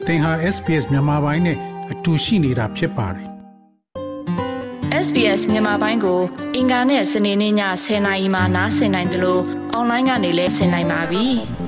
သင်ဟာ SPS မြန်မာပိုင်းနဲ့အတူရှိနေတာဖြစ်ပါတယ်။ SBS မြန်မာပိုင်းကိုအင်ကာနဲ့စနေနေ့ည10:00နာရီမှနားဆင်နိုင်တယ်လို့အွန်လိုင်းကနေလည်းဆင်နိုင်ပါပြီ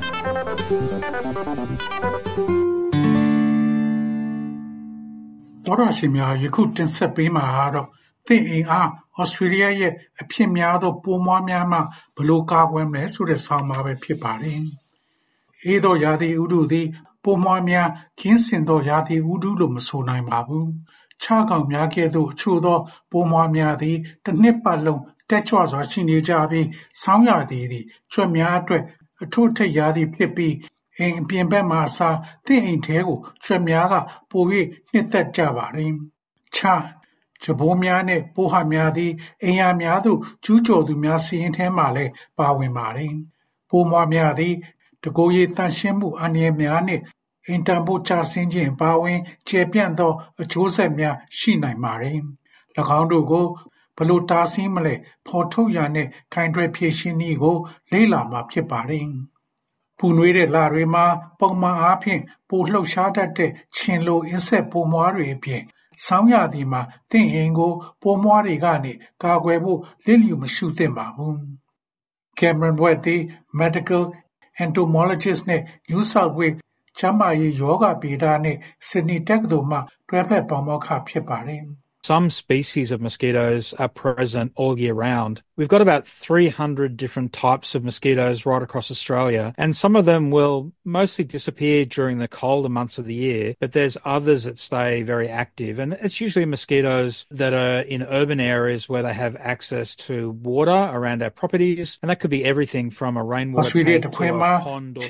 ။သောရရှိများယခုတင်ဆက်ပေးမှာတော့သင်အိမ်အားဩစတြေးလျရဲ့အဖြစ်များသောပိုးမွားများမှဘလို့ကာကွယ်မလဲဆိုတဲ့ဆောင်းပါပဲဖြစ်ပါတယ်။အေးသောရာသီဥတုသည်ပိုးမွားများခင်းစင်သောရာသီဥတုလို့မဆိုနိုင်ပါဘူး။ခြားကောင်များကဲ့သို့အချို့သောပိုးမွားများသည်တစ်နှစ်ပတ်လုံးတက်ကြွစွာရှိနေကြပြီးဆောင်းရာသီသည်ကြွက်များအတွက်အထွတ်ထိပ်ရာသီဖြစ်ပြီးအိမ်အပြင်ဘက်မှအစားသင်အိမ်ထဲကိုကြွက်များကပို၍နှစ်သက်ကြပါတယ်။ကြဘိုးများနဲ့ပိုးဟများသည်အိမ်ယာများသို့ကျူးကျော်သူများစီရင်ထဲမှလည်းပါဝင်ပါတယ်။ပိုးမွားများသည်တကိုယ်ရည်တန့်ရှင်းမှုအန္တရာယ်များနှင့်အိမ်တံပိုးကျဆင်းခြင်းပါဝင်ကျေပြန့်သောအကျိုးဆက်များရှိနိုင်ပါတယ်။၎င်းတို့ကိုဘလို့တားဆီးမလဲဖော်ထုတ်ရနဲ့ခိုင်တွယ်ဖြည့်ရှင်းနည်းကိုလေ့လာမှာဖြစ်ပါတယ်။ပူနွေးတဲ့လတွေမှာပုံမှန်အားဖြင့်ပိုလှုပ်ရှားတတ်တဲ့ခြင်လိုအင်းဆက်ပိုးမွားတွေအပြင်ဆောင်းရာသီမှာသင်အိမ်ကိုပိုးမွားတွေကနေကာကွယ်ဖို့လစ်လျူမရှုသင့်ပါဘူး။ Cameron Webb သည် Medical Entomologist နဲ့ New South Wales ကျန်းမာရေးယောဂဗေဒနဲ့ Sydney တက္ကသိုလ်မှတွဲဖက်ပါမောက္ခဖြစ်ပါတယ်။ Some species of mosquitoes are present all year round. We've got about 300 different types of mosquitoes right across Australia, and some of them will mostly disappear during the colder months of the year, but there's others that stay very active. And it's usually mosquitoes that are in urban areas where they have access to water around our properties, and that could be everything from a rainwater tank to a pond or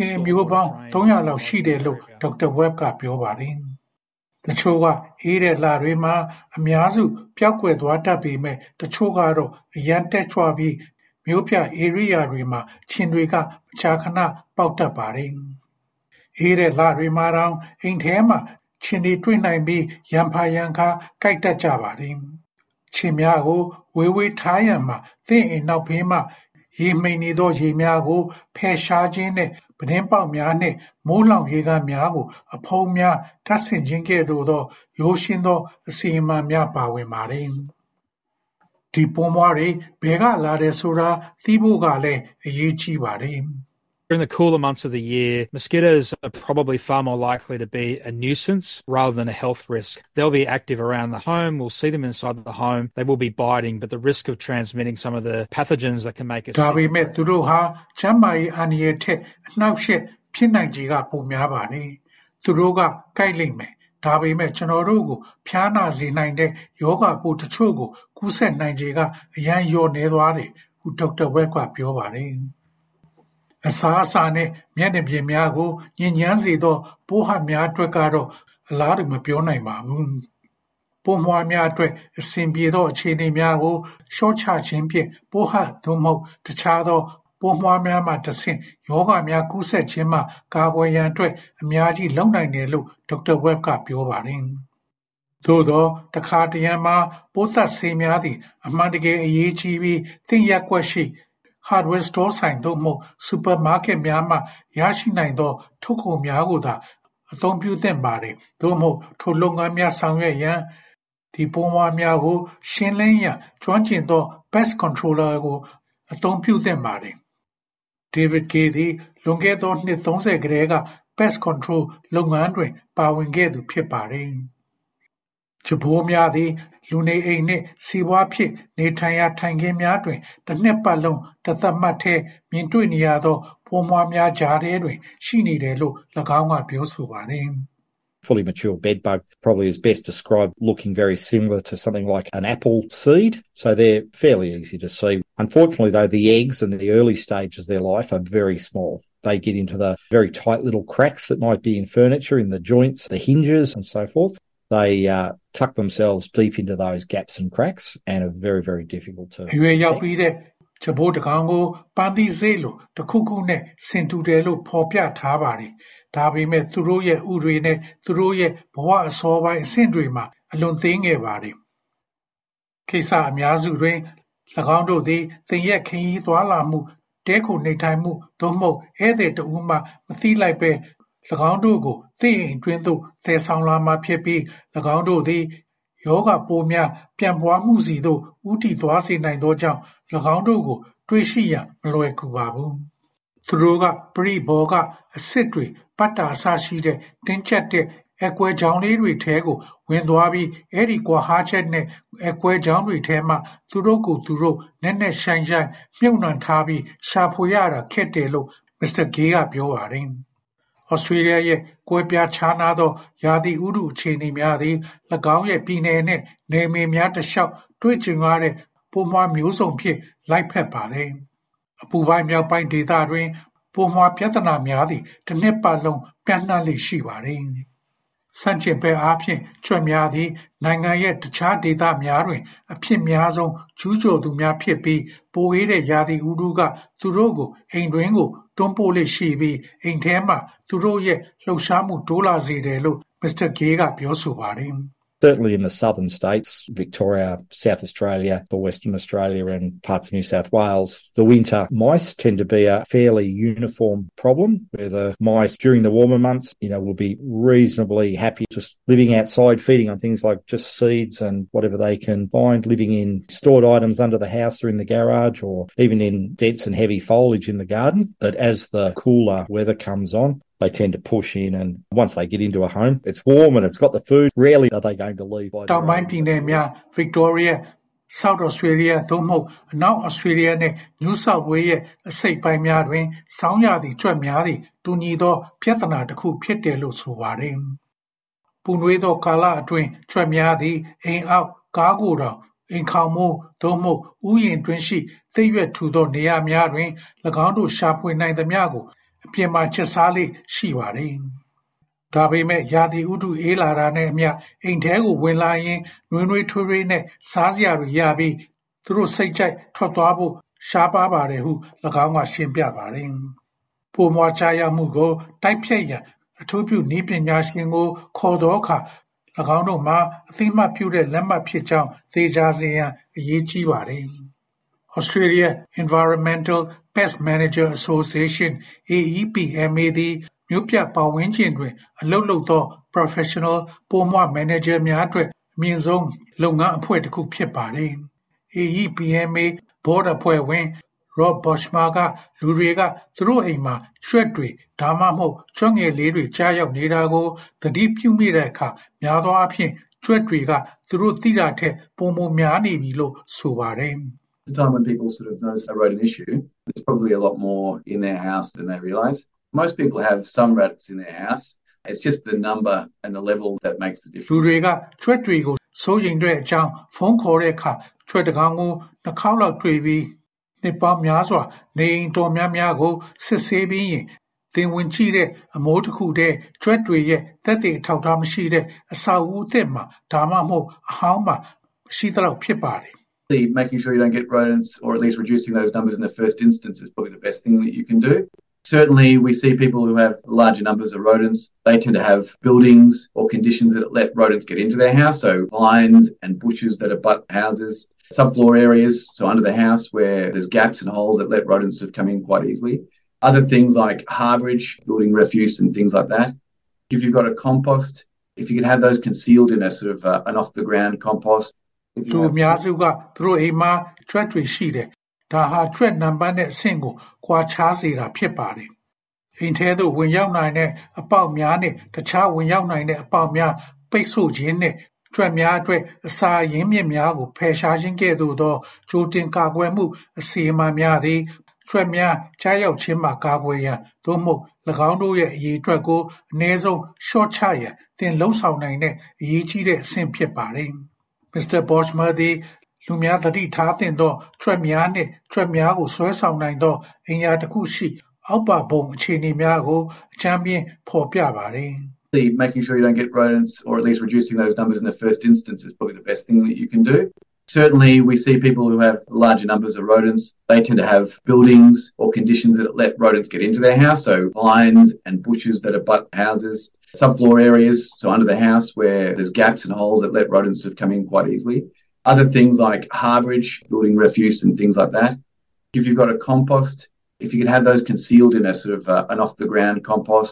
Dr. Webb ကပြောပါတယ်တချို့ကအေးတဲ့လတွေမှာအများစုပျောက်ကွယ်သွားတတ်ပေမဲ့တချို့ကတော့အရန်တက်ကြွပြီးမြို့ပြဧရိယာတွေမှာခြင်တွေကမကြာခဏပေါက်တတ်ပါတယ်။အေးတဲ့လတွေမှာတောင်အိမ်ထဲမှာခြင်တွေတွေ့နိုင်ပြီးရံဖာရံခါကြိုက်တတ်ကြပါတယ်။ခြင်များကိုဝေးဝေးထားရန်မှာသင်အိမ်နောက်ဖေးမှရေမှိန်နေသောရေများကိုဖယ်ရှားခြင်းနဲ့ပတင်းပေါက်များနှင့်မိုးလောင်ရေကန်များကိုအဖုံးများထပ်ဆင့်ခြင်းကဲ့သို့သောရိုးရှင်းသောအစီအမံများပါဝင်ပါတယ်။ဒီပိုးမွားတွေဘယ်ကလာတယ်ဆိုတာသိဖို့ကလည်းအရေးကြီးပါတယ်။ During the cooler months of the year, mosquitoes are probably far more likely to be a nuisance rather than a health risk. They'll be active around the home. We'll see them inside the home. They will be biting, but the risk of transmitting some of the pathogens that can make us sick. ဒါပေမဲ့သူတို့ဟာကျန်းမာရေးအန္တရာယ်ထက်အနှောက်အယှက်ဖြစ်နိုင်ခြေကပိုများပါတယ်။သူတို့ကကိုက်လိမ့်မယ်။ဒါပေမဲ့ကျွန်တော်တို့ကိုဖျားနာစေနိုင်တဲ့ယောဂပိုးတချို့ကိုကူးစက်နိုင်ခြေကအရန်လျော့နေသွားတယ်။ဟုဒေါက်တာဝက်ကပြောပါတယ်။အစားအစာနဲ့မျက်နှာပြင်များကိုညဉ့်ညမ်းစေသောပိုးဟပ်များအတွက်ကတော့အလားတူမပြောနိုင်ပါဘူး။ပိုးမွှားများအတွက်အဆင်ပြေသောအခြေအနေများကိုလျှော့ချခြင်းဖြင့်ပိုးဟပ်သို့မဟုတ်တခြားသောပိုးမွှားများမှတဆင့်ယောဂများကူးစက်ခြင်းမှကာကွယ်ရန်အတွက်အများကြီးလုပ်နိုင်တယ်လို့ဒေါက်တာဝက်ကပြောပါတယ်။သို့သောတခါတရံမှာပိုးသတ်ဆေးများသည်အမှန်တကယ်အရေးကြီးပြီးသင်ရက်ကွက်ရှိhardware store ဆိုင်သို့မဟုတ် supermarket များမှရရှိနိုင်သောထုတ်ကုန်များကိုသာအသုံးပြုသင့်ပါတယ်။သို့မဟုတ်ထိုလုပ်ငန်းများဆောင်ရွက်ရန်ဒီပိုးမွှားများကိုရှင်းလင်းရန်ကျွမ်းကျင်သော pest controller ကိုအသုံးပြုသင့်ပါတယ်။ David Kay သည်လွန်ခဲ့သောနှစ်30ကတည်းက pest control လုပ်ငန်းတွင်ပါဝင်ခဲ့သူဖြစ်ပါတယ်။ကြဘိုးများသည်လူနေအိမ်နှင့်စီးပွားဖြစ်နေထိုင်ရာထိုင်ခင်းများတွင်တစ်နှစ်ပတ်လုံးတသက်မှတ်ထဲမြင်တွေ့နေရသောပိုးမွှားများကြားထဲတွင်ရှိနေတယ်လို့၎င်းကပြောဆိုပါတယ်။ Fully mature bedbug probably is best described looking very similar to something like an apple seed, so they're fairly easy to see. Unfortunately, though, the eggs in the early stages of their life are very small. They get into the very tight little cracks that might be in furniture, in the joints, the hinges and so forth. They tuck themselves deep into those gaps and cracks and are very, very difficult to... ဂျဘိုးတကောင်ကိုပန်းသီးစေးလို့တခုခုနဲ့ဆင်တူတယ်လို့ဖော်ပြထားပါတယ်။ဒါပေမဲ့သူတို့ရဲ့ဥတွေနဲ့သူတို့ရဲ့ဘဝအစောပိုင်းအဆင့်တွေမှာအလွန်သေးငယ်ပါတယ်။ကိစ္စအများစုတွင်၎င်းတို့သည်သင်ရဲ့ခရီးသွားလာမှုတဲခိုနေထိုင်မှုသို့မဟုတ်ဧည့်သည်တဦးမှမသိလိုက်ပဲ၎င်းတို့ကိုသိရင်အတွင်းသို့သယ်ဆောင်လာမှာဖြစ်ပြီး၎င်းတို့သည်ယောဂပိုးများပြန့်ပွားမှုစီသို့ဦးတည်သွားစေနိုင်သောကြောင့်၎င်းတို့ကိုတွေ့ရှိရန်မလွယ်ကူပါဘူး။သူတို့ကပရိဘောကအစစ်တွေပတ်တာအစရှိတဲ့တင်းကျပ်တဲ့အကွဲချောင်းလေးတွေထဲကိုဝင်သွားပြီးအဲ့ဒီကွာဟာချက်နဲ့အကွဲချောင်းတွေထဲမှာသူတို့ကိုသူတို့နက်နက်ရှိုင်းရှိုင်းမြုပ်နှံထားပြီးရှာဖွေရတာခက်တယ်လို့မစ္စတာဂေးကပြောပါတယ်။ဩစတြေးလျရဲ့ကွဲပြားခြားနားသောရာသီဥတုအခြေအနေများသည်၎င်းရဲ့ပြည်နယ်နဲ့နယ်မြေများတစ်လျှောက်တွေ့ကြုံရတဲ့ပိုးမွှားမျိုးစုံဖြင့်လိုက်ဖက်ပါတယ်။အပူပိုင်းမြောက်ပိုင်းဒေသတွင်ပိုးမွှားပြဿနာများသည့်တစ်နှစ်ပတ်လုံးပြန့်နှံ့လေရှိပါတယ်။ဆန့်ကျင်ဘက်အားဖြင့်ကြွက်များသည့်နိုင်ငံရဲ့တခြားဒေသများတွင်အဖြစ်များဆုံးကျူးကျော်သူများဖြစ်ပြီးပိုအေးတဲ့ရာသီဥတုကသူတို့ကိုအိမ်တွင်းကိုတွန်းပို့လေရှိပြီးအိမ်ထဲမှာသူတို့ရဲ့လှုပ်ရှားမှုတိုးလာစေတယ်လို့မစ္စတာဂေးကပြောဆိုပါတယ်။ Certainly in the southern states, Victoria, South Australia, or Western Australia and parts of New South Wales, the winter mice tend to be a fairly uniform problem where the mice during the warmer months, will be reasonably happy just living outside, feeding on things like just seeds and whatever they can find, living in stored items under the house or in the garage or even in dense and heavy foliage in the garden. But as the cooler weather comes on, they tend to push in, and once they get into a home, it's warm and it's got the food. Rarely are they going to leave. တောင်ပိုင်းပြည်နယ်များ Victoria, South Australia သို့မဟုတ်အနောက် Australia နဲ့ New South Wales ရဲ့အစိတ်ပိုင်းများတွင်ဆောင်းရာသီကြွက်များသည့်တူညီသောပြဿနာတစ်ခုဖြစ်တယ်လို့ဆိုပါတယ်။ပူနွေးသောကာလအတွင်းကြွက်များသည့်အိမ်အောက်ကားကိုယ်တော်အိမ်ခေါင်မိုးသို့မဟုတ်ဥယျာဉ်တွင်ရှိသိပ်ရွက်ထူသောနေရာများတွင်၎င်းတို့ရှာဖွေနိုင်သမျှကိုအပြင်မှာချက်စားလေးရှိပါတယ်။ဒါပေမဲ့ရာသီဥတုအေးလာတာနဲ့အမျှအိမ်ထဲကိုဝင်လာရင်နွေးနွေးထွေးထွေးနဲ့စားစရာတွေရပြီးသူတို့စိတ်ကြိုက်ထွက်သွားဖို့ရှားပါပါတယ်ဟု၎င်းကရှင်းပြပါတယ်။ပိုမွားချရောက်မှုကိုတိုက်ဖျက်ရန်အထူးပြုနည်းပညာရှင်ကိုခေါ်သောအခါ၎င်းတို့မှာအသိမှတ်ပြုတဲ့လက်မှတ်ဖြစ်ကြောင်းသေချာစေရန်အရေးကြီးပါတယ်။ Australia Environmental Pest Manager Association AEPMA သည်မြို့ပြပတ်ဝန်းကျင်တွင်အလုပ်လုပ်သော professional ပိုးမွှား manager များအတွက်အမြင့်ဆုံးလုပ်ငန်းအဖွဲ့တစ်ခုဖြစ်ပါတယ်။ AEPMA ဘော်ဒအဖွဲ့ဝင် Rob Boschma ကလူတွေကသူတို့အိမ်မှာရွှက်တွေဒါမှမဟုတ်ကြွက်ငယ်လေးတွေကြားရောက်နေတာကိုသတိပြုမိတဲ့အခါများသောအားဖြင့်ကြွက်တွေကသူတို့သိတာထက်ပိုမိုများနေပြီလို့ဆိုပါတယ်။ The time when people sort of notice a rodent issue, there's probably a lot more in their house than they realise. Most people have some rats in their house. It's just the number and the level that makes the difference. လူတွေကကြွက်တွေကိုစိုးရိမ်တဲ့အကြောင်းဖုန်းခေါ်တဲ့အခါကြွက်တကောင်ကိုနှစ်ခေါက်လောက်တွေ့ပြီးနှစ်ပေါင်းများစွာနေအိမ်တော်များများကိုစစ်ဆေးပြီးရင်သင်ဝင်ကြည့်တဲ့အမိုးတစ်ခုတည်းကြွက်တွေရဲ့သက်သေအထောက်အထားမရှိတဲ့အဆောက်အဦအသစ်မှာဒါမှမဟုတ်အဟောင်းမှာရှိသလောက်ဖြစ်ပါတယ်။ Making sure you don't get rodents or at least reducing those numbers in the first instance is probably the best thing that you can do. Certainly, we see people who have larger numbers of rodents. They tend to have buildings or conditions that let rodents get into their house, so vines and bushes that abut houses, subfloor areas, so under the house where there's gaps and holes that let rodents have come in quite easily. Other things like harbourage, building refuse and things like that. If you've got a compost, if you can have those concealed in a sort of an off-the-ground compost. သူအများစုကသူတို့အိမ်မှာကြွက်တွေရှိတယ်။ဒါဟာကြွက်နံပါတ်နဲ့အဆင့်ကိုကွာခြားစေတာဖြစ်ပါတယ်။အိမ်ထဲသို့ဝင်ရောက်နိုင်တဲ့အပေါက်များနဲ့တခြားဝင်ရောက်နိုင်တဲ့အပေါက်များပိတ်ဆို့ခြင်းနဲ့ကြွက်များအတွက်အစာရင်းမြစ်များကိုဖယ်ရှားခြင်းကဲ့သို့သောကြိုတင်ကာကွယ်မှုအစီအမံများသည်ကြွက်များကြားရောက်ခြင်းမှာကာကွယ်ရန်သို့မဟုတ်၎င်းတို့ရဲ့အရေးအတွက်ကိုအနည်းဆုံးလျှော့ချရန်သင်လှုံ့ဆော်နိုင်တဲ့အရေးကြီးတဲ့အဆင့်ဖြစ်ပါတယ်။ Mr. Boschma သည်လူများသတိထားသင့်သောကြွက်များနှင့်ကြွက်များကိုဆွဲဆောင်နိုင်သောအိမ်ယာတစ်ခုရှိအောက်ပါဘုံအခြေအနေများကိုအကြမ်းဖျင်းဖော်ပြပါတယ်။ Making sure you don't get rodents or at least reducing those numbers in the first instance is probably the best thing that you can do. Certainly, we see people who have larger numbers of rodents. They tend to have buildings or conditions that let rodents get into their house, so vines and bushes that abut houses, subfloor areas, so under the house where there's gaps and holes that let rodents have come in quite easily. Other things like harbourage, building refuse and things like that. If you've got a compost, if you can have those concealed in a sort of an off-the-ground compost.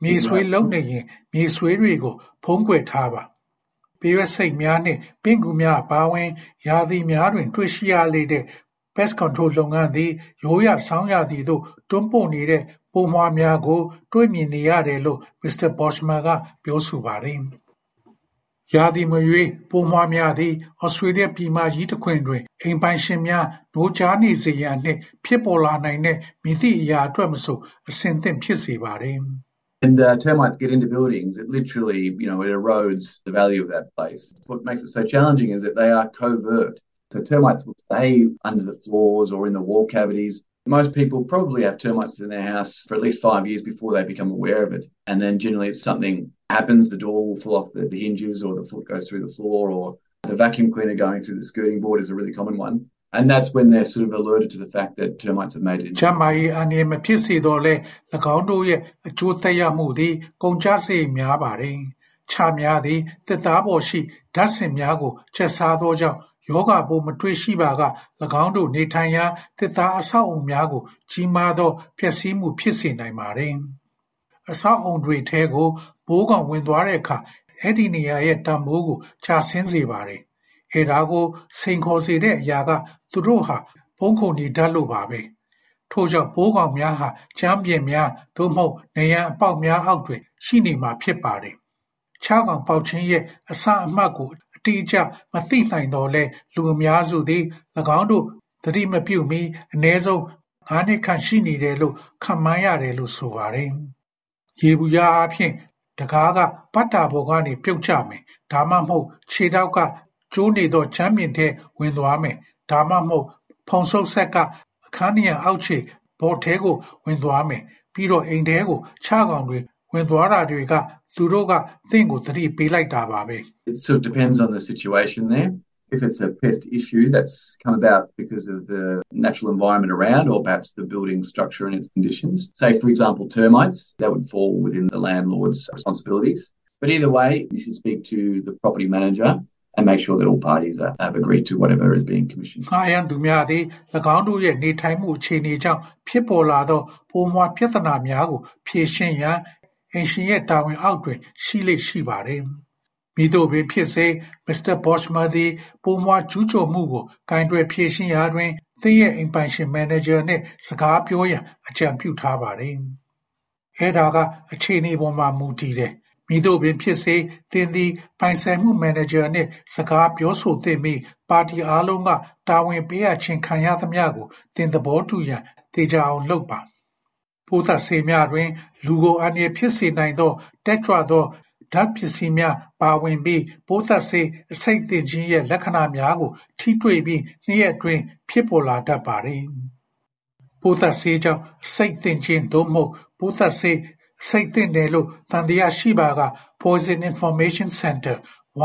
မြေဆွေးလုံးနေရင်မြေဆွေးတွေကိုဖုံးကွယ်ထားပါပေရွက်စိတ်များနှင့်ပင်ကူများပါဝင်ရာသီများတွင်တွေ့ရှိရလေတဲ့ pest control လုပ်ငန်းသည်ရိုးရဆောင်းရာသီသို့တွန်းပို့နေတဲ့ပိုးမွှားများကိုတွေ့မြင်နေရတယ်လို့ Mr. Boschman ကပြောဆိုပါတယ်။ရာသီမရွေးပိုးမွှားများသည်ဩစတြေးလျပြည်မကြီးတစ်ခွင်တွင်အိမ်ပိုင်ရှင်များနိုးကြားနေစေရန်နှင့်ဖြစ်ပေါ်လာနိုင်တဲ့မည်သည့်အရာအတွက်မဆိုအဆင်သင့်ဖြစ်စေပါတယ်။ And termites get into buildings, it literally, it erodes the value of that place. What makes it so challenging is that they are covert. So termites will stay under the floors or in the wall cavities. Most people probably have termites in their house for at least 5 years before they become aware of it. And then generally if something happens, the door will fall off the hinges or the foot goes through the floor or the vacuum cleaner going through the skirting board is a really common one. And that's when they're sort of alerted to the fact that termites have made it. ချမ်းမာရေးအနေမဖြစ်စေတော့လဲ၎င်းတို့ရဲ့အကျိုးသက်ရောက်မှုသည်ကုန်ကျစရိတ်များပါတယ်။ခြားများသည်တစ်သားပေါ်ရှိဓာတ်ဆင်များကိုချက်စားသောကြောင့်ယောဂပိုးမတွေ့ရှိပါက၎င်းတို့နေထိုင်ရာတစ်သားအဆောက်အုံများကိုကြီးမားသောပျက်စီးမှုဖြစ်စေနိုင်ပါတယ်။အဆောက်အုံတွေထဲကိုပိုးကောင်ဝင်သွားတဲ့အခါအဲ့ဒီနေရာရဲ့တန်ဖိုးကိုချဆင်းစေပါတယ်။အဲဒါကိုစိန်ခေါ်စေတဲ့အရာကသူတို့ဟာဖုံးခုန်နေတတ်လို့ပါပဲ။ထို့ကြောင့်ပိုးကောင်များဟာချမ်းပြင်များသို့မဟုတ်နေရန်အပေါက်များအောက်တွင်ရှိနေမှာဖြစ်ပါတယ်။ခြောက်ကောင်ပေါက်ခြင်းရဲ့အစအမှတ်ကိုအတိအကျမသိနိုင်တော့လဲလူအများစုသည်၎င်းတို့သတိမပြုမီအ ਨੇ ဆုံး9နှစ်ခန့်ရှိနေတယ်လို့ခန့်မှန်းရတယ်လို့ဆိုပါတယ်။ရေဘူးရအဖြစ်တကားကပတ်တာပေါ်ကနေပြုတ်ကျမယ်ဒါမှမဟုတ်ခြေထောက်ကကျိုးနေသောချမ်းပြင်ထဲဝင်သွားမယ်ဒါမှမဟုတ်ဖုံဆုပ်ဆက်ကအခန်းနေရအောက်ခြေဘော်ထဲကိုဝင်သွားမယ်ပြီးတော့အိမ်ထဲကိုခြားကောင်တွေဝင်သွားတာတွေကသူတို့ကသင်ကိုသတိပေးလိုက်တာပါပဲ It sort of depends on the situation there. If it's a pest issue that's come about because of the natural environment around or perhaps the building structure and its conditions, say for example termites, that would fall within the landlord's responsibilities. But either way, you should speak to the property manager and make sure that all parties have agreed to whatever is being commissioned. ငှားရမ်းသူများသည်၎င်းတို့ရဲ့နေထိုင်မှုအခြေအနေကြောင့်ဖြစ်ပေါ်လာသောပိုးမွှားပြဿနာများကိုဖြေရှင်းရန်အင်ရှင်ရဲ့တာဝန်အောက်တွင်ရှိလေ့ရှိပါတယ်။မိတို့ပင်ဖြစ်စေ Mr. Boschman သည်ပိုးမွှားကျူးကျော်မှုကိုကင်တွယ်ဖြေရှင်းရာတွင်သင်ရဲ့အိမ်ပိုင်ရှင်မန်နေဂျာနှင့်စကားပြောရန်အကြံပြုထားပါတယ်။အဲဒါကအခြေအနေပေါ်မှာမူတည်တယ်။မိတို့ပင်ဖြစ်စေသင်သည်ပိုင်ဆိုင်မှုမန်နေဂျာနှင့်စကားပြောဆိုသင့်ပြီးပါတီအားလုံးကတာဝန်ပေးရခြင်းခံရသမျှကိုသင်သဘောတူရန်သေချာအောင်လုပ်ပါ။ပိုးသက်ဆေးများတွင်လူကိုအန္တရာယ်ဖြစ်စေနိုင်သောတက်ကြွသောဓာတ်ပစ္စည်းများပါဝင်ပြီးပိုးသက်ဆေးအဆိပ်သင့်ခြင်းရဲ့လက္ခဏာများကိုထိတွေ့ပြီးနှစ်ရက်တွင်ဖြစ်ပေါ်လာတတ်ပါတယ်။ပိုးသက်ဆေးကြောင့်အဆိပ်သင့်ခြင်းသို့မဟုတ်ပိုးသက်ဆေးအဆိပ်သင့်တယ်လို့သံသယရှိပါက Poison Information Center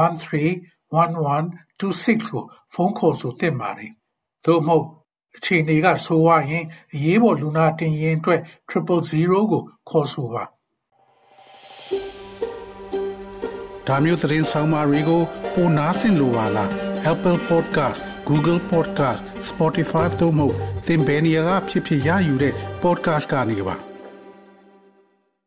131126ကိုဖုန်းခေါ်ဆိုသင့်ပါတယ်။သို့မဟုတ်အခြေအနေကဆိုးဝါးရင်အရေးပေါ်လူနာတင်ရင်အတွက်000ကိုခေါ်ဆိုပါဒါမျိုးသတင်းဆောင်မတွေကိုပိုနားဆင်လိုပါလား Apple Podcast Google Podcast Spotify တို့မှာသင်ပင်ရာဖြစ်ဖြစ်ရယူတဲ့ podcast ကနေပါ